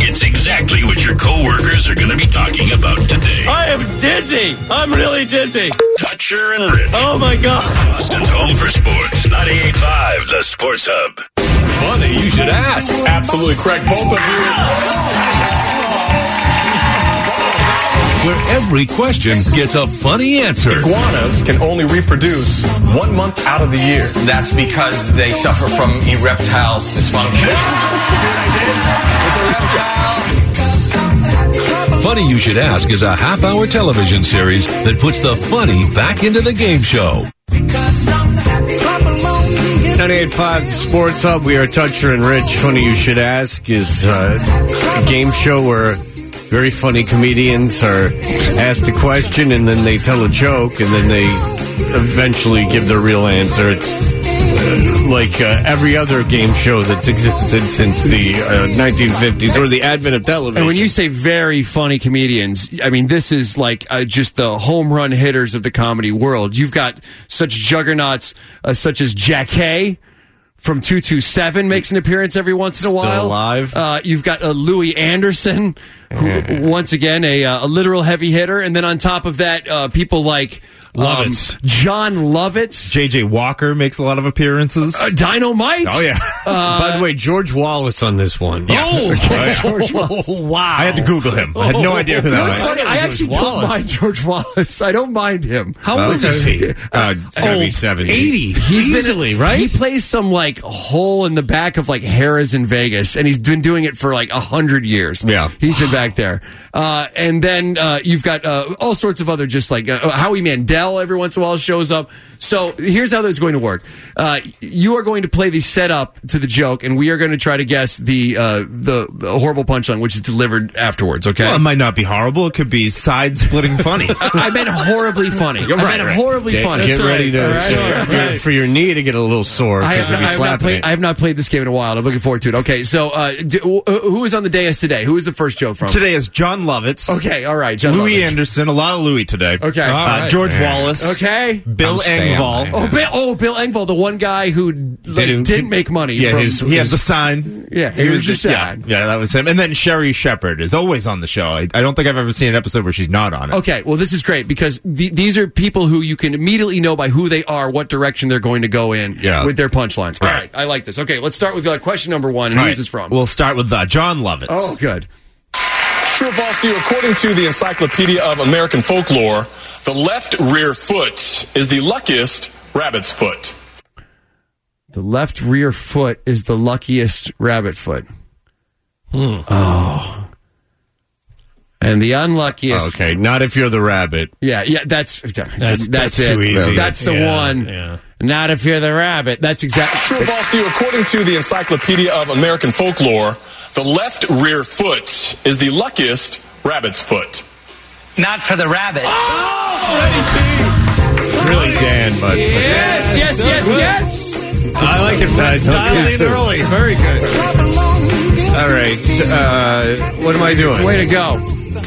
It's exactly what your coworkers are going to be talking about today. I am dizzy. I'm really dizzy. Dutcher and Rich. Oh, my God. Boston's home for sports. 98.5, the Sports Hub. Funny, you should ask. Absolutely correct. Both of you. Where every question gets a funny answer. Iguanas can only reproduce 1 month out of the year. That's because they suffer from erectile dysfunction. Funny You Should Ask is a half-hour television series that puts the funny back into the game show. 98.5 Sports Hub. We are Dutcher and Rich. Funny You Should Ask is a game show where very funny comedians are asked a question and then they tell a joke and then they eventually give their real answer. It's like every other game show that's existed since the 1950s or the advent of television. And when you say very funny comedians, I mean, this is like just the home run hitters of the comedy world. You've got such juggernauts such as Jack Hay from 227 makes an appearance every once in a while. Still alive. You've got Louis Anderson, who, once again, a literal heavy hitter. And then on top of that, people like Lovitz. John Lovitz. J.J. Walker makes a lot of appearances. Dynamite. Oh, yeah. By the way, George Wallace on this one. Yes. George Wallace. Wow. I had to Google him. I had no idea who that was. I actually don't mind George Wallace. I don't mind him. How old is he? Maybe 70. 80. He's easily, right? He plays some like hole in the back of like Harrah's in Vegas, and he's been doing it for like 100 years. Yeah. He's been back there. And then you've got all sorts of other just like Howie Mandel every once in a while shows up. So here's how that's going to work. You are going to play the setup to the joke, and we are going to try to guess the horrible punchline, which is delivered afterwards, okay? Well, it might not be horrible. It could be side-splitting funny. I meant horribly funny. You're right, I meant horribly funny. Get ready for your knee to get a little sore. I have not played this game in a while. I'm looking forward to it. Okay, so who is on the dais today? Who is the first joke from? Today is John Lovitz. Okay, all right. John Louis Lovitz. Anderson. A lot of Louis today. Okay. George Wallace. Okay. Bill Engvall. Bill Engvall, the one guy who didn't make money. Yeah, he had the sign. Yeah, he was just sad. Yeah, that was him. And then Sherry Shepherd is always on the show. I don't think I've ever seen an episode where she's not on it. Okay, well, this is great because these are people who you can immediately know by who they are, what direction they're going to go in with their punchlines. All right, I like this. Okay, let's start with question number one. And who's this from? We'll start with John Lovitz. Oh, good. True or false to you? According to the Encyclopedia of American Folklore, the left rear foot is the luckiest rabbit's foot. The left rear foot is the luckiest rabbit foot. Oh. And the unluckiest. Okay, not if you're the rabbit. Yeah, that's it. Too easy. That's the one. Yeah. Not if you're the rabbit. That's exactly true or false to you? According to the Encyclopedia of American Folklore, the left rear foot is the luckiest rabbit's foot. Not for the rabbit. Really, Dan, but yes. I like it, Fred. Dialed in early. Very good. All right. What am I doing? Way to go.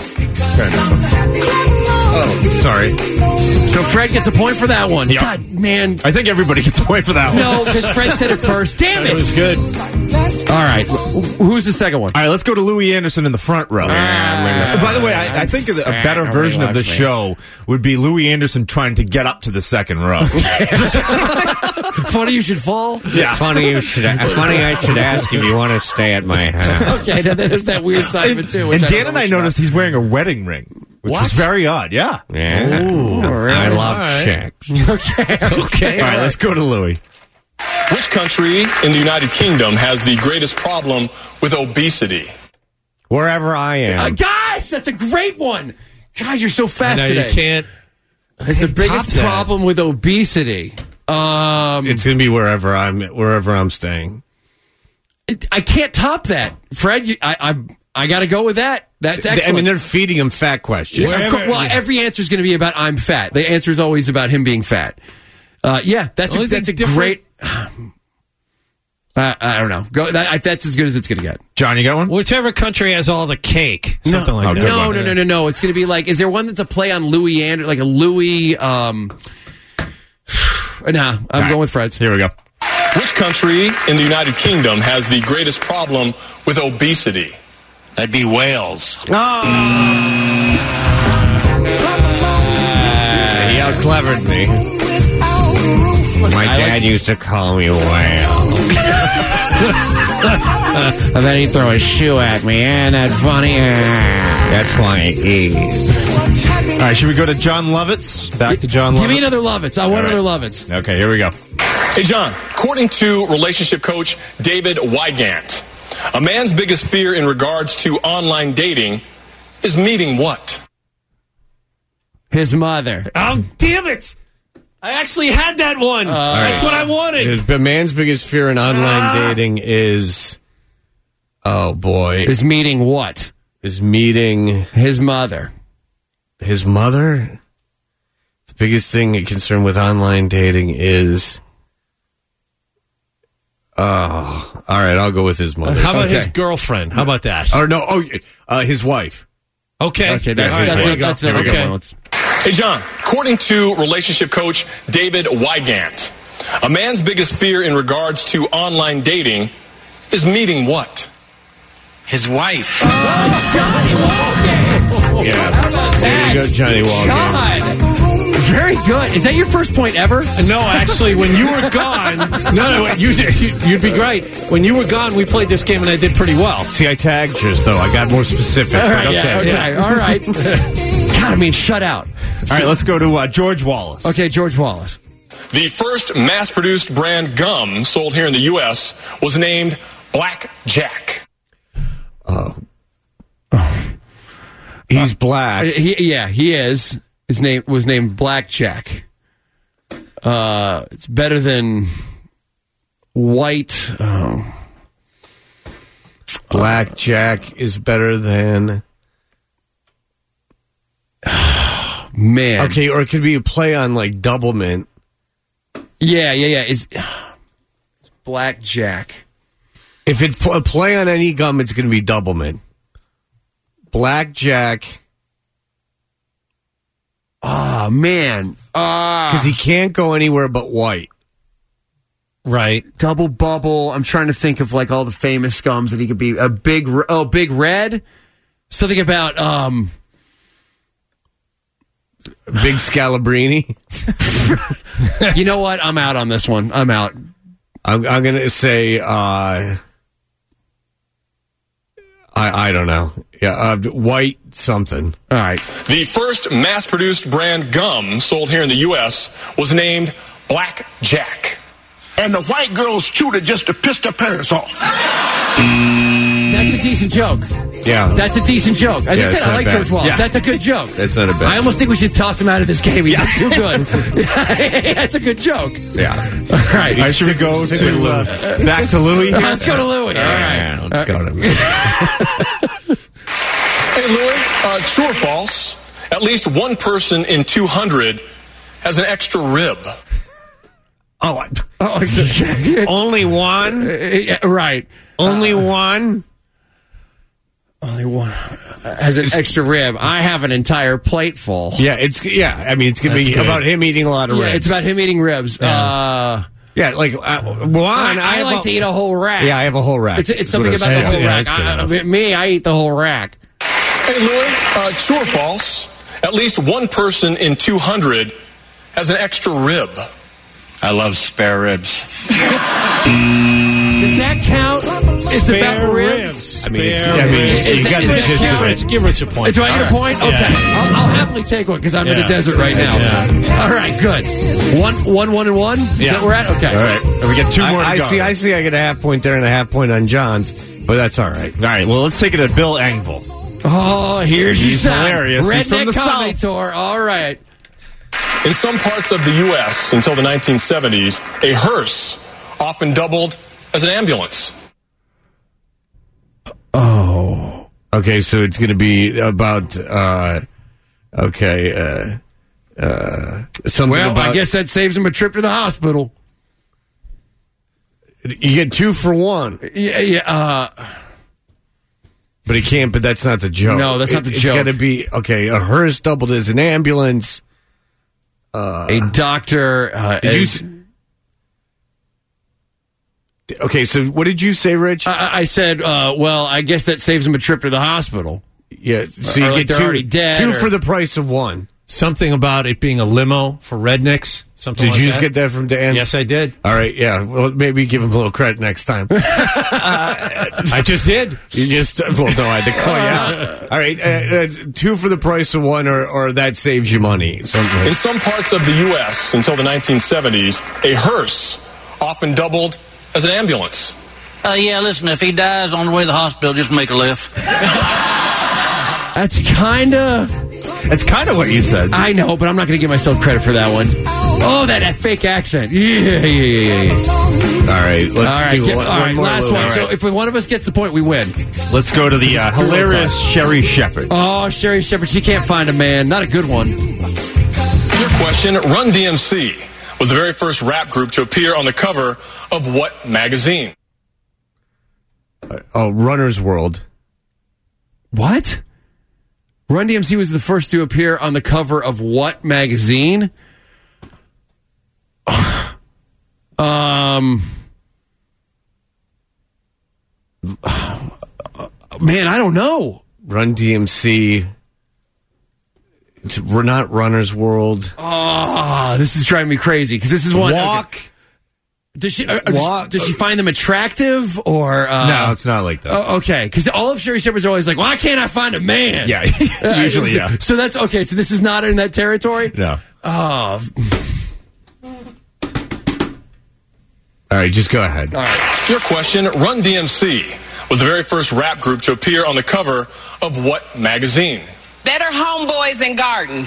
Oh, sorry. So Fred gets a point for that one. Yep. God, man. I think everybody gets a point for that one. No, because Fred said it first. Damn it. It was good. All right. Who's the second one? All right, let's go to Louis Anderson in the front row. By the way, I think a better version of the show would be Louis Anderson trying to get up to the second row. Funny you should fall? Yeah. Funny I should ask if you want to stay at my house. Okay, there's that weird side of it, too. And Dan and I noticed he's wearing a wedding ring. Which is very odd, yeah. Ooh, really? I love chicks. Okay. All right, let's go to Louis. Which country in the United Kingdom has the greatest problem with obesity? Wherever I am. Guys, that's a great one. God, you're so fast today. You can't. It's the biggest problem with obesity. It's going to be wherever I'm staying. I can't top that, Fred. I got to go with that. That's excellent. I mean, they're feeding him fat questions. Every answer is going to be about I'm fat. The answer is always about him being fat. That's a great. I don't know. That's as good as it's going to get. John, you got one? Whichever country has all the cake. Something like that. No. It's going to be like, is there one that's a play on Louis Anderson? Like a Louis. Nah, I'm going with Fred's. Here we go. Which country in the United Kingdom has the greatest problem with obesity? That'd be Wales. He out-clevered me. My dad used to call me Whale. And then he'd throw a shoe at me. And that's funny. That's funny. All right, should we go to John Lovitz? Back to John Lovitz. Give me another Lovitz. I want another Lovitz. Okay, here we go. Hey, John, according to relationship coach David Wygant, a man's biggest fear in regards to online dating is meeting what? His mother. Oh, damn it! I actually had that one. That's what I wanted. The man's biggest fear in online dating is... Oh, boy. Is meeting what? Is meeting... His mother. His mother? The biggest thing concerned with online dating is... Oh, all right, I'll go with his mother. How about his girlfriend? How about that? Or no, his wife. Okay. Okay, that's a good one. Hey, John, according to relationship coach David Wygant, a man's biggest fear in regards to online dating is meeting what? His wife. Johnny Walgate. Yeah. How about There you go, Johnny Walgate. God. Very good. Is that your first point ever? No, actually, when you were gone... No, you'd be great. When you were gone, we played this game, and I did pretty well. See, I tagged yours, though. I got more specific. All right, Okay. all right. God, I mean, shut out. All right, let's go to George Wallace. Okay, George Wallace. The first mass-produced brand gum sold here in the U.S. was named Black Jack. He's black. He is. His name was named Blackjack. It's better than white. Blackjack is better than... Man. Okay, or it could be a play on, like, Doublemint. Yeah. It's Blackjack. If it's a play on any gum, it's going to be Doublemint. Blackjack... Oh, man. Because he can't go anywhere but white. Right. Double Bubble. I'm trying to think of, like, all the famous gums that he could be. Big Red? Something about... Big Scalabrini. You know what? I'm out on this one. I'm out. I'm going to say... I don't know. Yeah, white something. All right. The first mass-produced brand gum sold here in the U.S. was named Black Jack. And the white girls chewed it just to piss their parents off. That's a decent joke. Yeah. That's a decent joke. As I said, I like bad. George Wallace. Yeah. That's a good joke. That's not a bad. I almost think we should toss him out of this game. He's not too good. That's a good joke. Yeah. All right. All right, should we go to back to Louis? Yeah, let's go to Louis. All right. Yeah, let's go to me. Hey, Louis, true or false? At least one person in 200 has an extra rib. Only one? Right. Only one? Only one has an extra rib. I have an entire plate full. Yeah, it's going to be about him eating a lot of ribs. Yeah, it's about him eating ribs. Yeah, like one. I like to eat a whole rack. Yeah, I have a whole rack. It's something about the whole rack. I eat the whole rack. Hey, Louis, true or false? At least one person in 200 has an extra rib. I love spare ribs. Does that count? It's Spare about ribs. You got the gist of it. Give Rich a point. Do I get a point? Okay. Yeah. I'll happily take one because I'm in the desert right now. Yeah. All right, good. One, and one? Is that where we're at? Okay. All right. We got two more to go. I see I get a half point there and a half point on John's, but that's all right. All right, well, let's take it to Bill Engvall. Oh, here's He's your son. hilarious. He's from Redneck the Comedy South. Tour. All right. In some parts of the U.S. until the 1970s, a hearse often doubled as an ambulance. Oh. Okay, so it's going to be about, something Well, about... I guess that saves him a trip to the hospital. You get 2 for 1. Yeah, But he can't, but that's not the joke. No, that's not the joke. It's got to be, okay, a hearse doubled as an ambulance. A doctor. Okay, so what did you say, Rich? I said, well, I guess that saves them a trip to the hospital. Yeah, so you get they're already dead. Two for the price of one. Something about it being a limo for rednecks. Something. Did you just get that from Dan? Yes, I did. All right, yeah. Well, maybe give him a little credit next time. I just did. You just I had to call you out. All right, 2 for the price of one, or that saves you money. Something. In some parts of the U.S. until the 1970s, a hearse often doubled as an ambulance. Yeah, listen, if he dies on the way to the hospital, just make a left. That's kind of what you said. I know, but I'm not going to give myself credit for that one. Oh, that fake accent. Yeah. All right, let's do one more. Last one. So if one of us gets the point, we win. Let's go to the hilarious Sherry Shepherd. Oh, Sherry Shepherd. She can't find a man. Not a good one. Your question, Run DMC was the very first rap group to appear on the cover of what magazine? Runner's World. What? Run DMC was the first to appear on the cover of what magazine? Man, I don't know. Run DMC. We're not Runner's World. Oh, this is driving me crazy because this is one. Walk. Okay. Does she find them attractive or no? It's not like that. Okay, because all of Sherry Shepherd's are always like, "Why can't I find a man?" Yeah, usually yeah. So that's okay. So this is not in that territory. No. Oh. All right, just go ahead. All right. Your question, Run DMC was the very first rap group to appear on the cover of what magazine? Better Homeboys and Garden.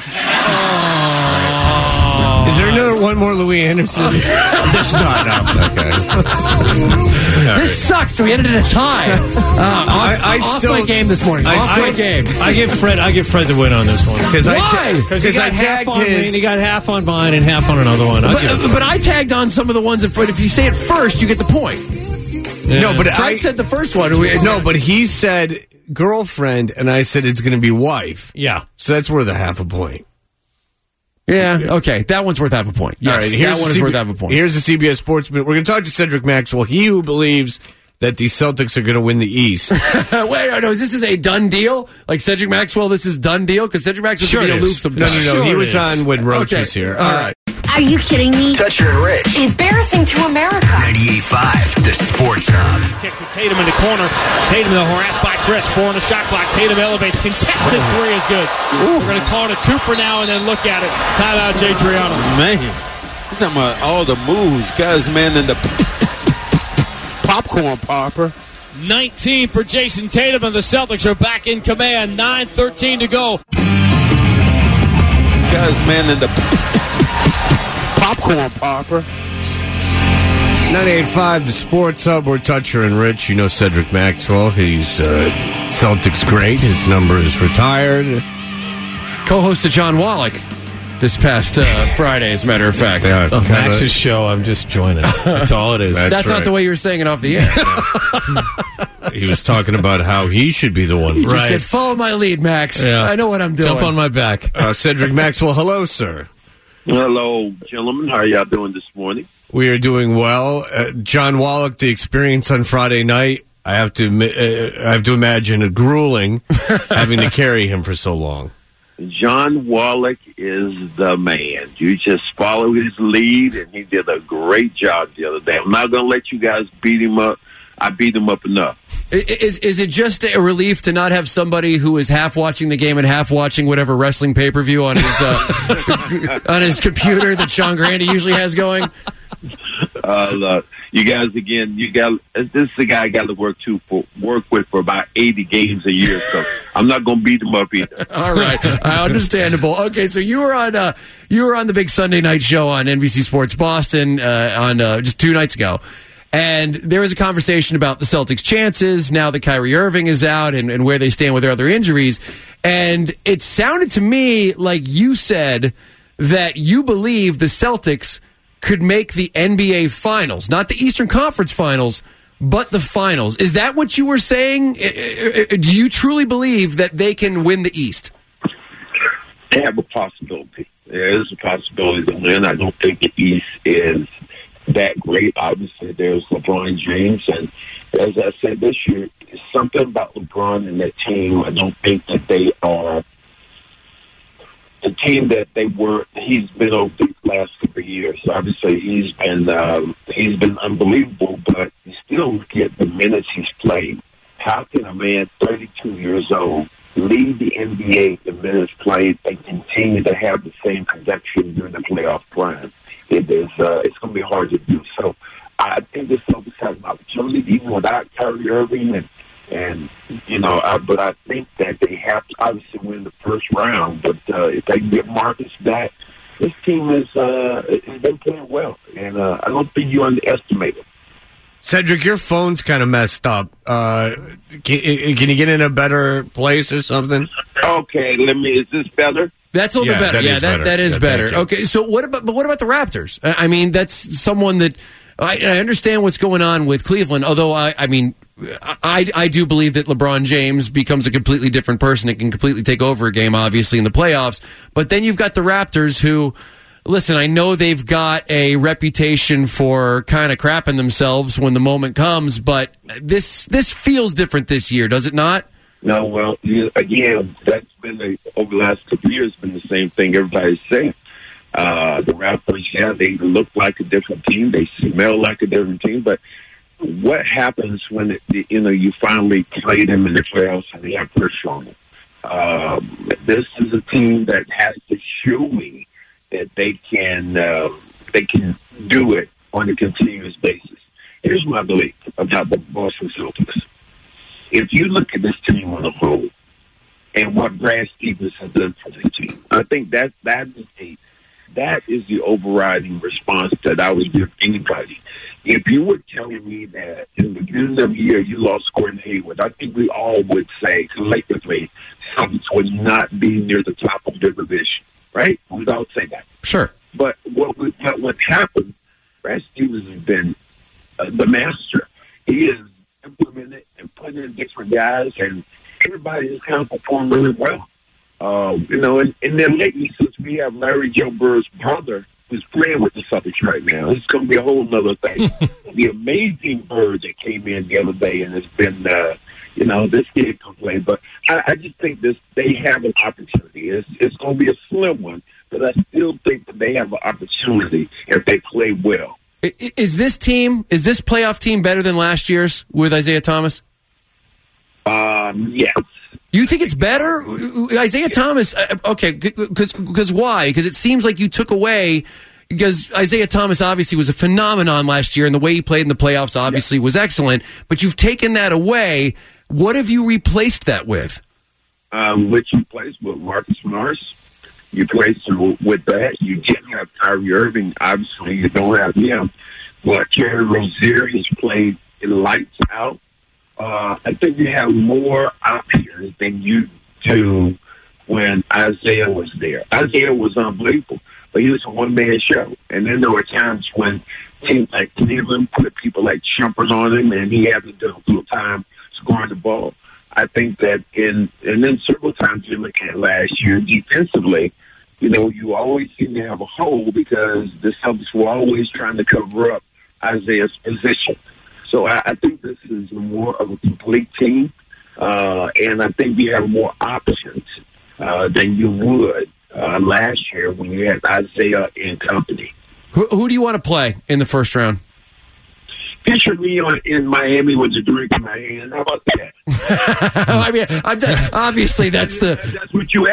Is there one more Louis Anderson? There's not. No. Okay. This sucks. We ended in a tie. Off my game this morning. Off my game. I give Fred the win on this one. Why? Because he got half on me, and he got half on mine and half on another one. But I tagged on some of the ones. But if you say it first, you get the point. Yeah. No, but Fred said the first one. No, but he said girlfriend, and I said it's going to be wife. Yeah. So that's worth a half a point. Yeah, okay. That one's worth half a point. Yes, all right, that one is worth half a point. Here's the CBS Sports Minute. We're going to talk to Cedric Maxwell, he who believes that the Celtics are going to win the East. Wait, no, this is a done deal? Like Cedric Maxwell, this is done deal? Because Cedric Maxwell sure can be aloof sometimes. No, he was on when Roach was here. All right. Are you kidding me? Toucher and Rich. Embarrassing to America. 98.5, the Sports Hub. Kick to Tatum in the corner. Tatum though harassed by Chris. 4 on the shot clock. Tatum elevates. Contested 3 is good. We're going to call it a 2 for now and then look at it. Timeout, Jay Triano. Man, you're talking about all the moves. Guys, man, in the popcorn popper. 19 for Jason Tatum, and the Celtics are back in command. 9:13 to go. Guys, man, in the popcorn popper. 98.5, the Sports Hub. We're Toucher and Rich. You know Cedric Maxwell. He's Celtics great. His number is retired. Co-host of John Wallach this past Friday, as a matter of fact. Yeah, Max's show, I'm just joining. That's all it is. That's right. not the way you were saying it off the air. He was talking about how he should be the one. He just said, follow my lead, Max. Yeah. I know what I'm doing. Jump on my back. Cedric Maxwell, hello, sir. Hello, gentlemen. How are y'all doing this morning? We are doing well. John Wallach, the experience on Friday night, I have to imagine it grueling having to carry him for so long. John Wallach is the man. You just follow his lead, and he did a great job the other day. I'm not going to let you guys beat him up. I beat him up enough. Is it just a relief to not have somebody who is half watching the game and half watching whatever wrestling pay-per-view on his on his computer that Sean Grande usually has going? Look, you guys, again, this is a guy I got to work with for about 80 games a year, so I'm not going to beat him up either. All right, understandable. Okay, so you were on the big Sunday night show on NBC Sports Boston on just 2 nights ago. And there was a conversation about the Celtics' chances now that Kyrie Irving is out and where they stand with their other injuries. And it sounded to me like you said that you believe the Celtics could make the NBA Finals, not the Eastern Conference Finals, but the Finals. Is that what you were saying? Do you truly believe that they can win the East? They have a possibility. There is a possibility to win. I don't think the East is that great. Obviously, there's LeBron James, and as I said this year, it's something about LeBron and that team. I don't think that they are the team that they were. He's been over the last couple of years. Obviously, he's been unbelievable, but you still look at the minutes he's played. How can a man 32 years old lead the NBA the minutes played and continue to have the same production during the playoff prime? It's going to be hard to do. So I think this Celtics has an opportunity, even without Kyrie Irving, but I think that they have to obviously win the first round. But if they can get Marcus back, this team has been playing well, and I don't think you underestimate it. Cedric, your phone's kind of messed up. Can you get in a better place or something? Okay, is this better? That's a little bit better. That is better. Okay, so what about the Raptors? I mean, that's someone that I understand what's going on with Cleveland. Although I do believe that LeBron James becomes a completely different person and can completely take over a game, obviously in the playoffs. But then you've got the Raptors, who, listen, I know they've got a reputation for kind of crapping themselves when the moment comes, but this feels different this year, does it not? No, well, again, that's been over the last couple of years been the same thing everybody's saying. The Raptors, they look like a different team. They smell like a different team. But what happens when you finally play them in the playoffs and they have pressure on them? This is a team that has to show me that they can do it on a continuous basis. Here's my belief about the Boston Celtics. If you look at this team on the whole and what Brad Stevens has done for the team, I think that is the overriding response that I would give anybody. If you were telling me that in the beginning of the year you lost Gordon Hayward, I think we all would say collectively Celtics would not be near the top of their division, right? We'd all say that. Sure. But what happened, Brad Stevens has been the master. He has implemented and put in different guys, and everybody has kind of performed really well. And then lately, since we have Larry Joe Bird's brother who's playing with the Celtics right now, it's going to be a whole other thing. The amazing Bird that came in the other day and has been, this kid can play. But I just think they have an opportunity. It's going to be a slim one, but I still think that they have an opportunity if they play well. Is this playoff team better than last year's with Isaiah Thomas? Yes. You think it's better? Isaiah Thomas, okay, because why? Because it seems like you took away, because Isaiah Thomas obviously was a phenomenon last year, and the way he played in the playoffs obviously was excellent, but you've taken that away. What have you replaced that with? Which you replaced with Marcus Morris. You replaced it with that. You didn't have Kyrie Irving. Obviously, you don't have him. But Terry Rozier has played lights out. I think you have more options than you do when Isaiah was there. Isaiah was unbelievable, but he was a one-man show. And then there were times when teams like Cleveland put people like Shumpert on him, and he had to do time scoring the ball. I think that and then several times you look at last year defensively, you always seem to have a hole because the Celtics were always trying to cover up Isaiah's position. So I think this is more of a complete team, and I think we have more options than you would last year when you had Isaiah and company. Who do you want to play in the first round? Picture me in Miami with a drink in my hand. How about that? I mean, obviously that's that's what you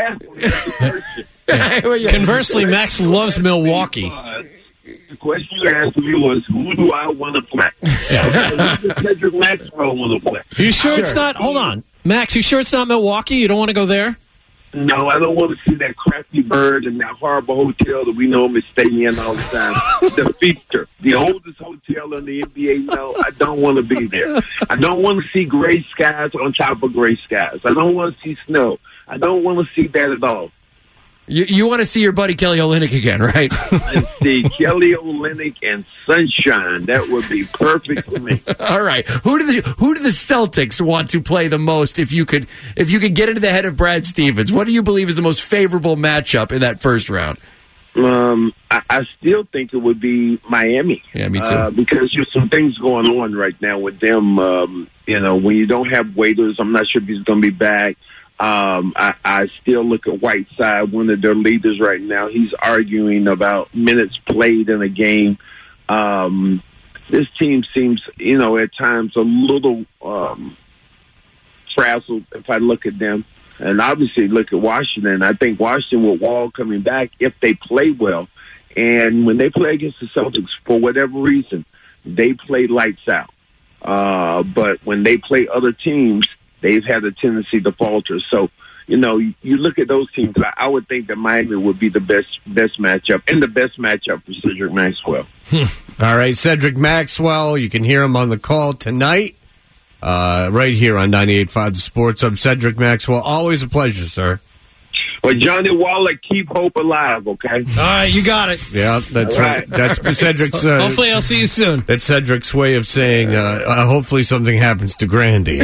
asked. Conversely, Max loves Milwaukee. The question you asked me was, who do I want to play? Cedric Maxwell want to play. You sure it's not? Hold on, Max. You sure it's not Milwaukee? You don't want to go there? No, I don't want to see that crappy Bird and that horrible hotel that we normally stay in all the time. The Feaster, the oldest hotel in the NBA. No, I don't want to be there. I don't want to see gray skies on top of gray skies. I don't want to see snow. I don't want to see that at all. You want to see your buddy Kelly Olynyk again, right? And see Kelly Olynyk and sunshine. That would be perfect for me. All right. Who do the Celtics want to play the most if you could get into the head of Brad Stevens? What do you believe is the most favorable matchup in that first round? I still think it would be Miami. Yeah, me too. Because there's some things going on right now with them. When you don't have Waiters, I'm not sure if he's going to be back. I still look at Whiteside, one of their leaders right now. He's arguing about minutes played in a game. This team seems, at times a little frazzled if I look at them. And obviously look at Washington. I think Washington with Wall coming back, if they play well, and when they play against the Celtics, for whatever reason, they play lights out. But when they play other teams, they've had a tendency to falter. So, you look at those teams, I would think that Miami would be the best matchup, and the best matchup for Cedric Maxwell. All right, Cedric Maxwell, you can hear him on the call tonight. Right here on 98.5 The Sports Hub. Cedric Maxwell, always a pleasure, sir. Well, Johnny Wallach, keep hope alive, okay? All right, you got it. Yeah, that's right. That's Cedric's... hopefully I'll see you soon. That's Cedric's way of saying, hopefully something happens to Grandy.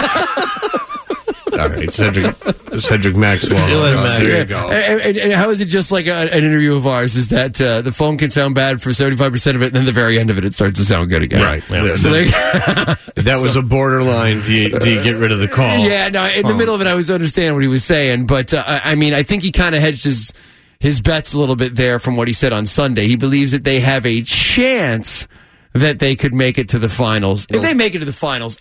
All right, Cedric Maxwell. There you go. And how is it just like an interview of ours? Is that the phone can sound bad for 75% of it, and then the very end of it, it starts to sound good again. Right. Yeah. So that was a borderline. Do you get rid of the call? Yeah, no, in the middle of it, I was understanding what he was saying, but I think he kind of hedged his bets a little bit there from what he said on Sunday. He believes that they have a chance that they could make it to the finals. If they make it to the finals,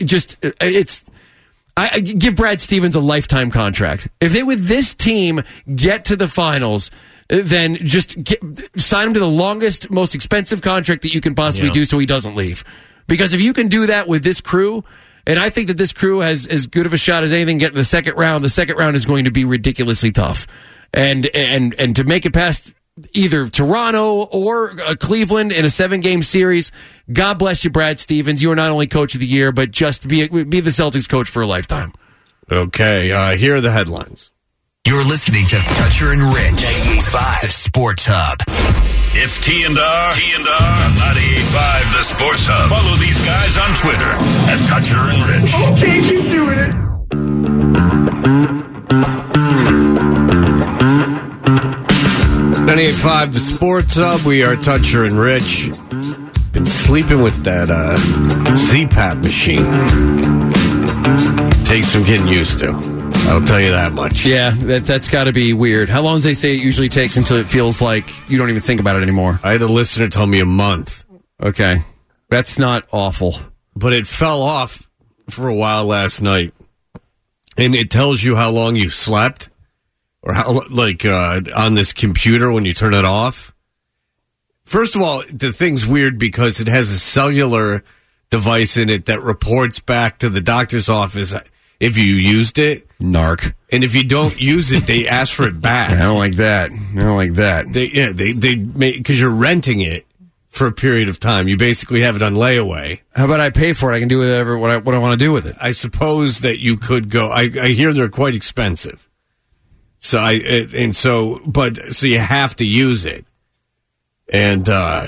I give Brad Stevens a lifetime contract. If they, with this team, get to the finals, then just sign him to the longest, most expensive contract that you can possibly do so he doesn't leave. Because if you can do that with this crew, and I think that this crew has as good of a shot as anything to get to the second round is going to be ridiculously tough. And to make it past either Toronto or Cleveland in a 7-game series, God bless you, Brad Stevens. You are not only coach of the year, but just be the Celtics coach for a lifetime. Okay, here are the headlines. You're listening to Toucher and Rich, 98.5 The Sports Hub. It's T&R on 98.5 The Sports Hub. Follow these guys on Twitter at Toucher and Rich. Okay, keep doing it. 98.5 The Sports Hub. We are Toucher and Rich. Been sleeping with that CPAP machine. Takes some getting used to. I'll tell you that much. Yeah, that's got to be weird. How long does they say it usually takes until it feels like you don't even think about it anymore? I had a listener tell me a month. Okay. That's not awful. But it fell off for a while last night. And it tells you how long you slept. Or how, on this computer when you turn it off. First of all, the thing's weird because it has a cellular device in it that reports back to the doctor's office if you used it. Narc. And if you don't use it, they ask for it back. I don't like that. They make, because you're renting it for a period of time. You basically have it on layaway. How about I pay for it? I can do whatever what I want to do with it. I suppose that you could go. I hear they're quite expensive. So so you have to use it. And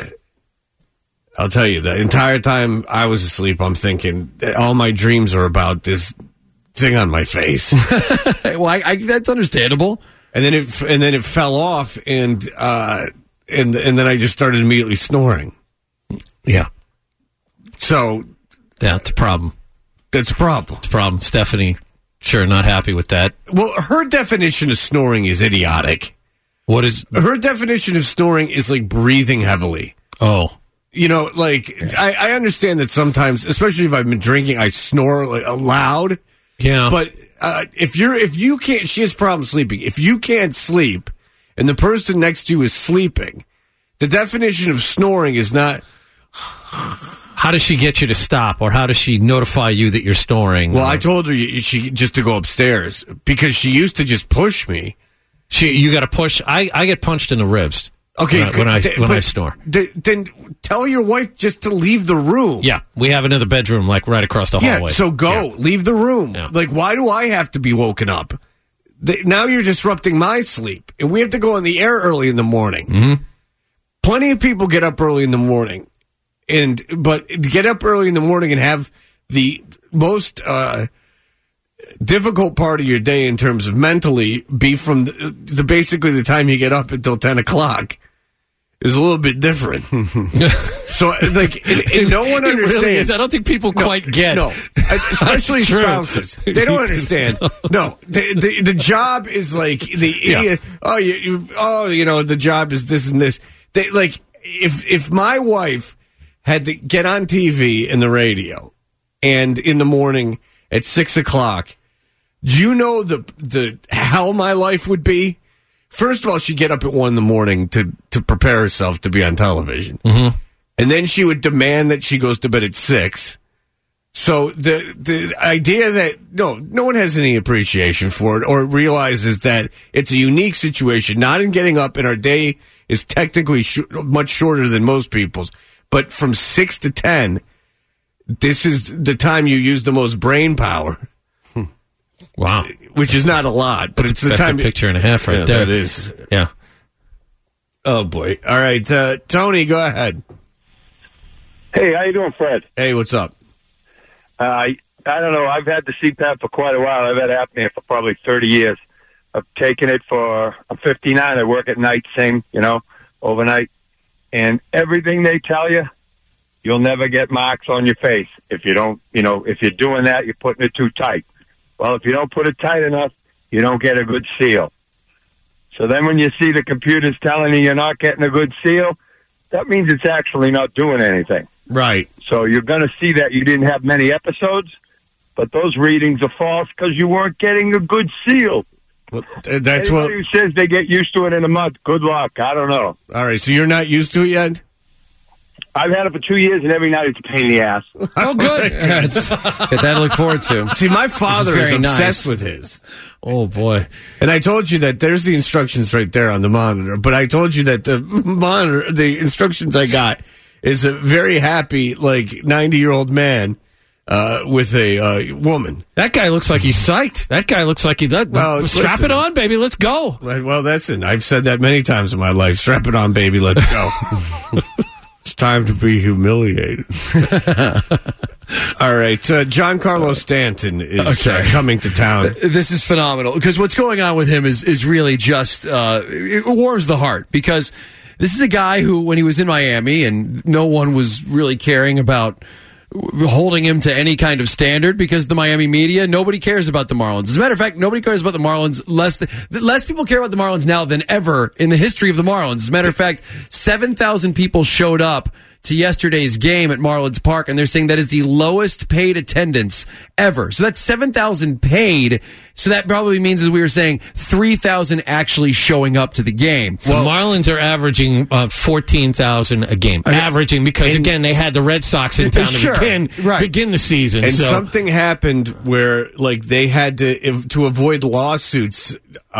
I'll tell you, the entire time I was asleep, I'm thinking all my dreams are about this thing on my face. Well, that's understandable. And then it fell off, and then I just started immediately snoring. Yeah. So that's a problem. That's a problem. It's a problem. Stephanie, sure, not happy with that. Well, her definition of snoring is idiotic. What is her definition of snoring? Is like breathing heavily. Oh, I understand that sometimes, especially if I've been drinking, I snore loud. Yeah, but if you can't, she has problems sleeping. If you can't sleep, and the person next to you is sleeping, the definition of snoring is not. How does she get you to stop, or how does she notify you that you're snoring? Well, I told her she just to go upstairs because she used to just push me. You got to push. I get punched in the ribs. Okay, when I snore. Then tell your wife just to leave the room. Yeah, we have another bedroom like right across the hallway. Yeah, so go leave the room. Yeah. Like, why do I have to be woken up? Now you're disrupting my sleep, and we have to go on the air early in the morning. Mm-hmm. Plenty of people get up early in the morning, but to get up early in the morning and have the most difficult part of your day in terms of mentally be from the basically the time you get up until 10 o'clock is a little bit different. So, like, and no one understands. Really is. I don't think people quite get. No, especially spouses. They don't understand. No, the job is like the the job is this and this. They like if my wife had to get on TV and the radio, and in the morning at 6 o'clock, do you know the how my life would be? First of all, she'd get up at 1 in the morning to prepare herself to be on television. Mm-hmm. And then she would demand that she goes to bed at 6. So the idea that no one has any appreciation for it or realizes that it's a unique situation, not in getting up, and our day is technically much shorter than most people's, but from 6 to 10, this is the time you use the most brain power. Wow. Which is not a lot, but it's the time. That's a picture and a half right there. That is. Yeah. Oh, boy. All right. Tony, go ahead. Hey, how you doing, Fred? Hey, what's up? I don't know. I've had the CPAP for quite a while. I've had apnea for probably 30 years. I've taken it I'm 59. I work at night, overnight. And everything they tell you, you'll never get marks on your face. If you don't, if you're doing that, you're putting it too tight. Well, if you don't put it tight enough, you don't get a good seal. So then when you see the computers telling you you're not getting a good seal, that means it's actually not doing anything. Right. So you're going to see that you didn't have many episodes, but those readings are false because you weren't getting a good seal. Well, that's Anybody who says they get used to it in a month, good luck. I don't know. All right, so you're not used to it yet? I've had it for 2 years, and every night it's a pain in the ass. Oh, good. Got that to look forward to. See, my father is obsessed nice. with his. Oh, boy. And I told you that there's the instructions right there on the monitor, but I told you that the instructions I got is a very happy, 90-year-old man with a woman. That guy looks like he's psyched. That guy looks like he does. Well, strap it on, baby. Let's go. Well, listen, I've said that many times in my life. Strap it on, baby. Let's go. It's time to be humiliated. All right. Giancarlo Stanton is coming to town. This is phenomenal because what's going on with him is really just it warms the heart because this is a guy who, when he was in Miami and no one was really caring about holding him to any kind of standard because the Miami media, nobody cares about the Marlins. As a matter of fact, nobody cares about the Marlins. Less people care about the Marlins now than ever in the history of the Marlins. As a matter of fact, 7,000 people showed up to yesterday's game at Marlins Park, and they're saying that is the lowest paid attendance ever. So that's 7,000 paid. So that probably means, as we were saying, 3,000 actually showing up to the game. The Marlins are averaging 14,000 a game. Averaging because, again, they had the Red Sox in town to begin the season. And something happened where, they had to avoid lawsuits,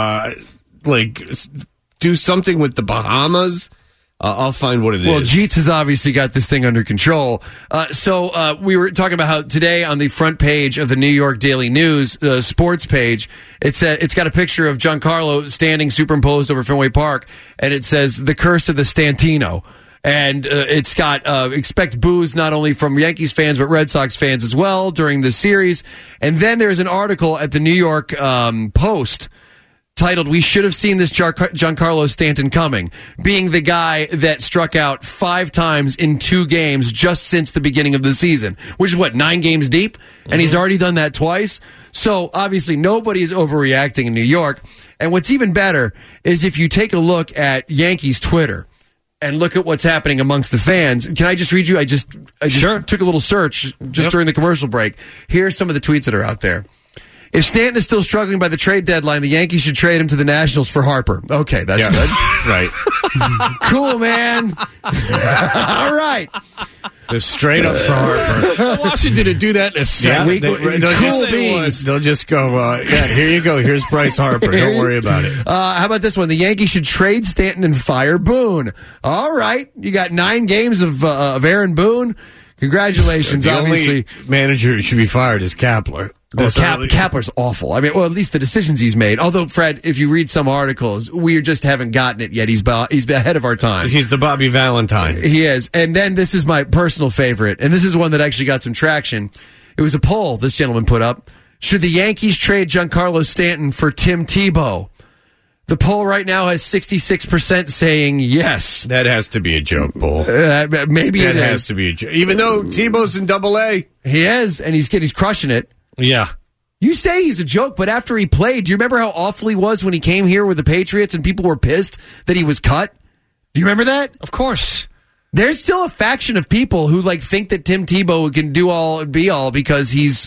do something with the Bahamas. I'll find what it is. Well, Jeets has obviously got this thing under control. So we were talking about how today on the front page of the New York Daily News sports page, it's got a picture of Giancarlo standing superimposed over Fenway Park, and it says, "The Curse of the Stantino." And it's got expect boos not only from Yankees fans but Red Sox fans as well during the series. And then there's an article at the New York Post titled, "We should have seen this Giancarlo Stanton coming," being the guy that struck out 5 times in 2 games just since the beginning of the season, which is 9 games deep? And he's already done that twice. So obviously nobody is overreacting in New York. And what's even better is if you take a look at Yankees Twitter and look at what's happening amongst the fans. Can I just read you? I just took a little search during the commercial break. Here's some of the tweets that are out there. "If Stanton is still struggling by the trade deadline, the Yankees should trade him to the Nationals for Harper." Okay, that's good. Right. Cool, man. All right. They're straight up for Harper. Washington to do that in a second. Cool beans. They'll just go, here you go. Here's Bryce Harper. Don't worry about it. How about this one? The Yankees should trade Stanton and fire Boone. All right. You got 9 games of Aaron Boone. Congratulations, obviously. Only manager who should be fired is Kapler. Well, Kapler's awful. I mean, at least the decisions he's made. Although, Fred, if you read some articles, we just haven't gotten it yet. He's ahead of our time. He's the Bobby Valentine. He is. And then this is my personal favorite, and this is one that actually got some traction. It was a poll this gentleman put up. Should the Yankees trade Giancarlo Stanton for Tim Tebow? The poll right now has 66% saying yes. That has to be a joke, Bull. Maybe that it is. has to be a joke. Even though Tebow's in Double-A. He is, and he's crushing it. Yeah. You say he's a joke, but after he played, do you remember how awful he was when he came here with the Patriots and people were pissed that he was cut? Do you remember that? Of course. There's still a faction of people who think that Tim Tebow can do all and be all because he's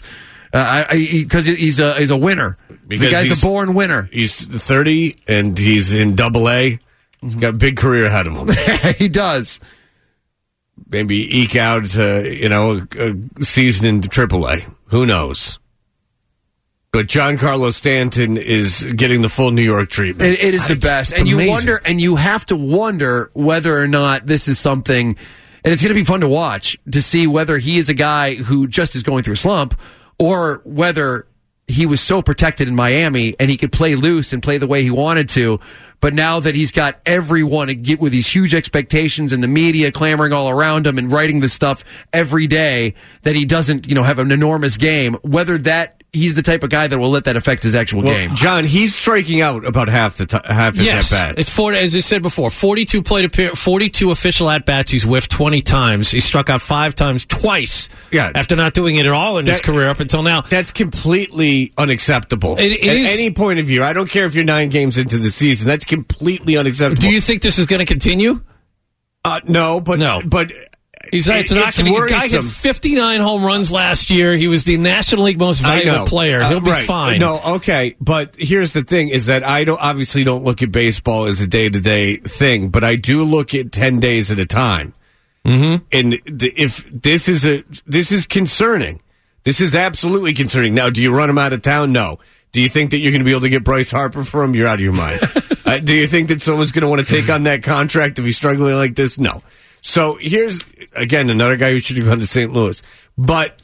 a winner. Because the guy's a born winner. He's 30 and he's in Double-A. He's got a big career ahead of him. He does. Maybe eke out, a season in Triple-A. Who knows? But Giancarlo Stanton is getting the full New York treatment. It is the best, and you wonder, and you have to wonder whether or not this is something. And it's going to be fun to watch to see whether he is a guy who just is going through a slump, or whether he was so protected in Miami and he could play loose and play the way he wanted to. But now that he's got everyone with these huge expectations and the media clamoring all around him and writing the stuff every day, that he doesn't, have an enormous game, whether he's the type of guy that will let that affect his actual game. John, he's striking out about half his at-bats. It's 40, as I said before, 42 official at-bats. He's whiffed 20 times. He struck out 5 times twice after not doing it at all in his career up until now. That's completely unacceptable. At any point of view. I don't care if you're 9 games into the season. That's completely unacceptable. Do you think this is going to continue? No, but he's not going to. The guy hit 59 home runs last year. He was the National League most valuable player. He'll be fine. No, okay, but here's the thing: is that I obviously don't look at baseball as a day-to-day thing, but I do look at 10 days at a time. Mm-hmm. And if this is concerning. This is absolutely concerning. Now, do you run him out of town? No. Do you think that you're going to be able to get Bryce Harper for him? You're out of your mind. Do you think that someone's going to want to take on that contract if he's struggling like this? No. So here's, again, another guy who should have gone to St. Louis. But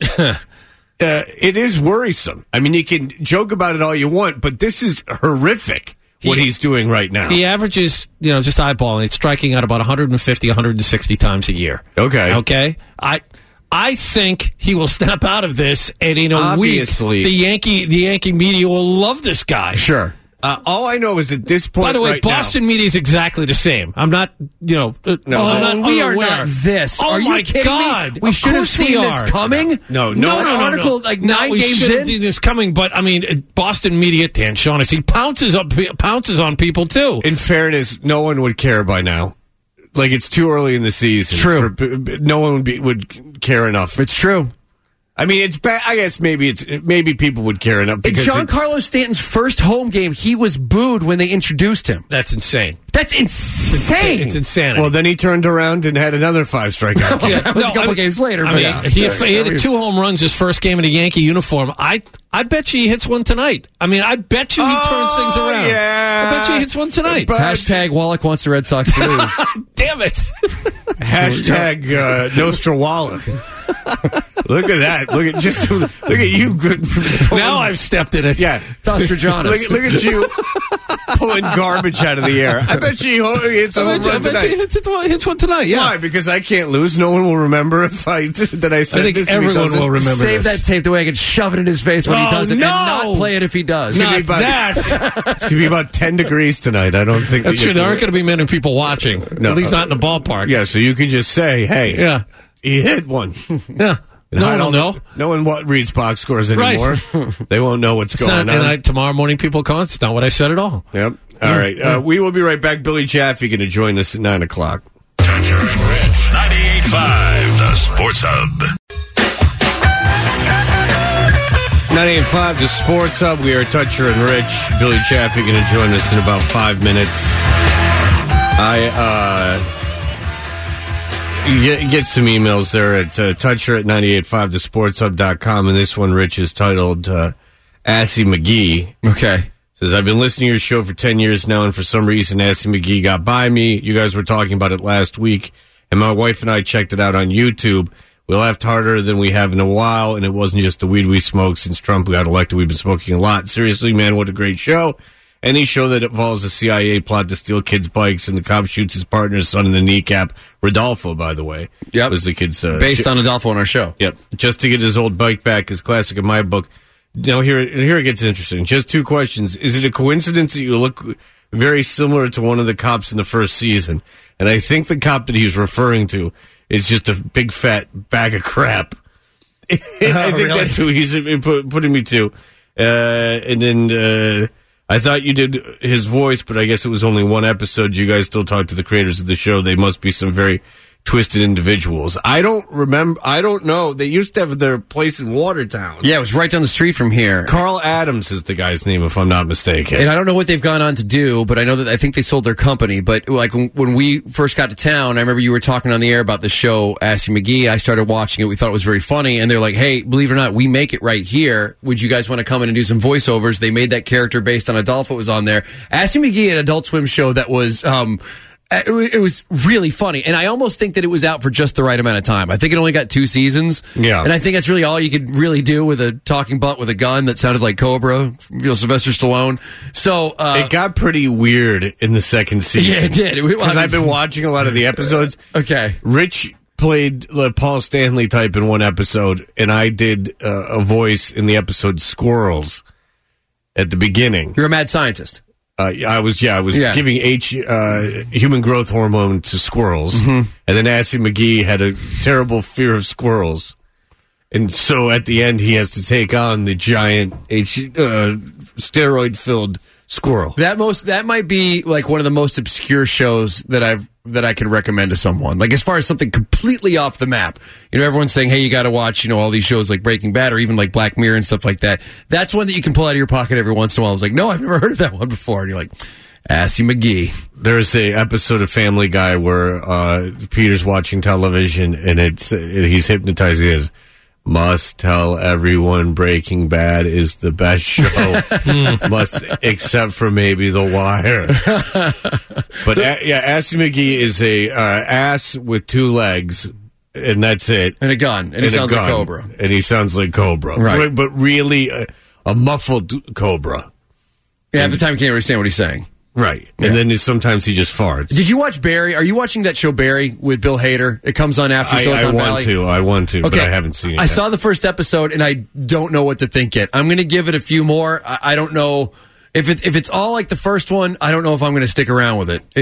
it is worrisome. I mean, you can joke about it all you want, but this is horrific what he's doing right now. He averages, just eyeballing, it's striking out about 150, 160 times a year. Okay. I think he will snap out of this, and in a Obviously. week, the Yankee media will love this guy. Sure. All I know is at this point, by the way, Boston media is exactly the same. I'm not, we are not this. Oh, are you my kidding God. Me? We should have seen this coming. No. Article like 9 games in. in. See this coming, but I mean, Boston media, Dan Shaughnessy pounces on people too. In fairness, no one would care by now. Like, it's too early in the season. True. No one would care enough. It's true. I mean, it's bad. I guess maybe people would care enough. In Giancarlo Stanton's first home game, he was booed when they introduced him. That's insane. That's insane. It's insanity. Well, then he turned around and had another 5 strikeouts. That was a couple games later. He had 2 home runs his first game in a Yankee uniform. I bet you he hits one tonight. I mean, I bet you he turns things around. Yeah. I bet you he hits one tonight. Hashtag Wallach wants the Red Sox to lose. Damn it. Hashtag Nostra Wallach. Look at that. Look at you. Good. Now I've stepped in it. Yeah. Nostradamus. Look at you pulling garbage out of the air. I bet you he hits a home run tonight. I bet you hits one tonight, yeah. Why? Because I can't lose. No one will remember if I said I think this. Everyone will remember Save that tape the way I can shove it in his face when he does it and not play it if he does. Not that. It's going to be about 10 degrees tonight. I don't think that's true. There aren't going to be many people watching. No, at least not in the ballpark. Yeah, so you can just say, hey, he hit one. Yeah. No one will know. No one reads box scores anymore. Right. They won't know what's going on. And tomorrow morning, people call. It's not what I said at all. Yep. All right. We will be right back. Billy Jaffe going to join us at 9 o'clock. Toucher and Rich, 98.5, the Sports Hub. 98.5, the Sports Hub. We are Toucher and Rich. Billy Jaffe going to join us in about 5 minutes. You get some emails there at Toucher at 98.5thesportshub.com, and this one, Rich, is titled Assy McGee. Okay. Says, I've been listening to your show for 10 years now, and for some reason, Assy McGee got by me. You guys were talking about it last week, and my wife and I checked it out on YouTube. We laughed harder than we have in a while, and it wasn't just the weed we smoked. Since Trump got elected, we've been smoking a lot. Seriously, man, what a great show. Any show that involves a CIA plot to steal kids' bikes and the cop shoots his partner's son in the kneecap. Rodolfo, by the way. Yep. Was the kid's... based on Rodolfo on our show. Yep. Just to get his old bike back is classic in my book. Now, here it gets interesting. Just 2 questions. Is it a coincidence that you look very similar to one of the cops in the first season? And I think the cop that he's referring to is just a big fat bag of crap. I think that's who he's putting me to. And then I thought you did his voice, but I guess it was only one episode. You guys still talk to the creators of the show. They must be some very twisted individuals. I don't know. They used to have their place in Watertown. Yeah, it was right down the street from here. Carl Adams is the guy's name, if I'm not mistaken. And I don't know what they've gone on to do, but I think they sold their company. But like when we first got to town, I remember you were talking on the air about the show Assy McGee. I started watching it. We thought it was very funny. And they're like, hey, believe it or not, we make it right here. Would you guys want to come in and do some voiceovers? They made that character based on Adolfo was on there. Assy McGee, an Adult Swim show that was... It was really funny, and I almost think that it was out for just the right amount of time. I think it only got 2 seasons, and I think that's really all you could really do with a talking butt with a gun that sounded like Cobra, Sylvester Stallone. So it got pretty weird in the second season. Yeah, it did. Because I've been watching a lot of the episodes. Okay. Rich played the Paul Stanley type in one episode, and I did a voice in the episode Squirrels at the beginning. You're a mad scientist. I was giving human growth hormone to squirrels, and then Assy McGee had a terrible fear of squirrels, and so at the end he has to take on the giant steroid-filled squirrel. That might be like one of the most obscure shows that I can recommend to someone. Like as far as something completely off the map, everyone's saying, hey, you got to watch, all these shows like Breaking Bad or even like Black Mirror and stuff like that. That's one that you can pull out of your pocket every once in a while. I was like, no, I've never heard of that one before. And you're like, Assy McGee. There's a episode of Family Guy where Peter's watching television and he's hypnotized. He is. Must tell everyone Breaking Bad is the best show. Except for maybe The Wire. But Assy McGee is a ass with 2 legs, and that's it. And a gun. And he sounds like Cobra. And he sounds like Cobra. Right. But really a muffled Cobra. Yeah, at the time you can't understand what he's saying. Right. And then sometimes he just farts. Did you watch Barry? Are you watching that show Barry with Bill Hader? It comes on after Silicon Valley. I want to, but I haven't seen it I yet. saw the first episode, and I don't know what to think yet. I'm going to give it a few more. I don't know. If it's all like the first one, I don't know if I'm going to stick around with it.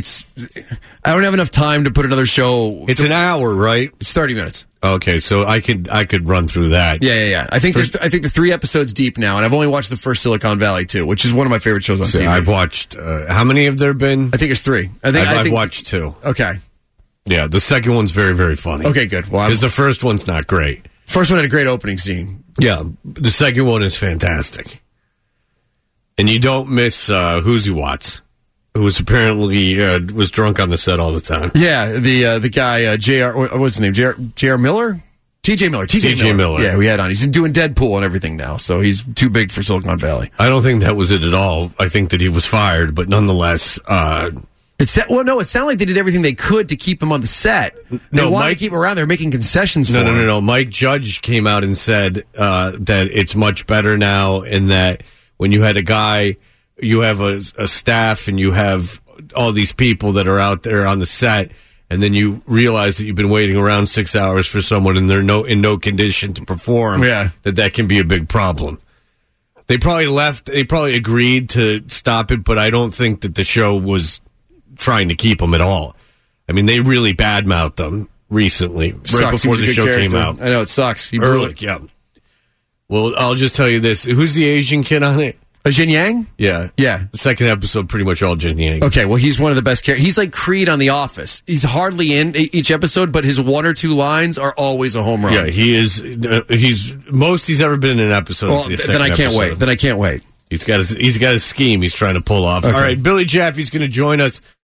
I don't have enough time to put another show. It's an hour, right? It's 30 minutes. Okay, so I could run through that. Yeah. I think they're 3 episodes deep now, and I've only watched the first Silicon Valley too, which is one of my favorite shows on TV. I've watched. How many have there been? I think it's 3. I've watched 2. Okay. Yeah, the second one's very, very funny. Okay, good. Well, because the first one's not great. First one had a great opening scene. Yeah, the second one is fantastic. And you don't miss Hoosie Watts, who was apparently was drunk on the set all the time. Yeah, the guy J.R. What's his name? J.R. Miller. T.J. Miller. T.J. Miller. Yeah, we had on. He's doing Deadpool and everything now, so he's too big for Silicon Valley. I don't think that was it at all. I think that he was fired, but nonetheless. It sounded like they did everything they could to keep him on the set. They wanted to keep him around. They were making concessions for him. No. Mike Judge came out and said that it's much better now, and that when you had a guy, you have a staff, and you have all these people that are out there on the set, and then you realize that you've been waiting around 6 hours for someone, and they're in no condition to perform. Yeah. That can be a big problem. They probably agreed to stop it, but I don't think that the show was trying to keep them at all. I mean, they really badmouthed them recently, right before the show came out. I know, it sucks. Ehrlich, yeah. Well, I'll just tell you this. Who's the Asian kid on it? Jin Yang? Yeah. Yeah. The second episode, pretty much all Jin Yang. Okay, well, he's one of the best characters. He's like Creed on The Office. He's hardly in each episode, but his 1 or 2 lines are always a home run. Yeah, he is. He's most he's ever been in an episode. Well, then I can't wait. He's got a scheme he's trying to pull off. Okay. All right, Billy Jaffe's going to join us.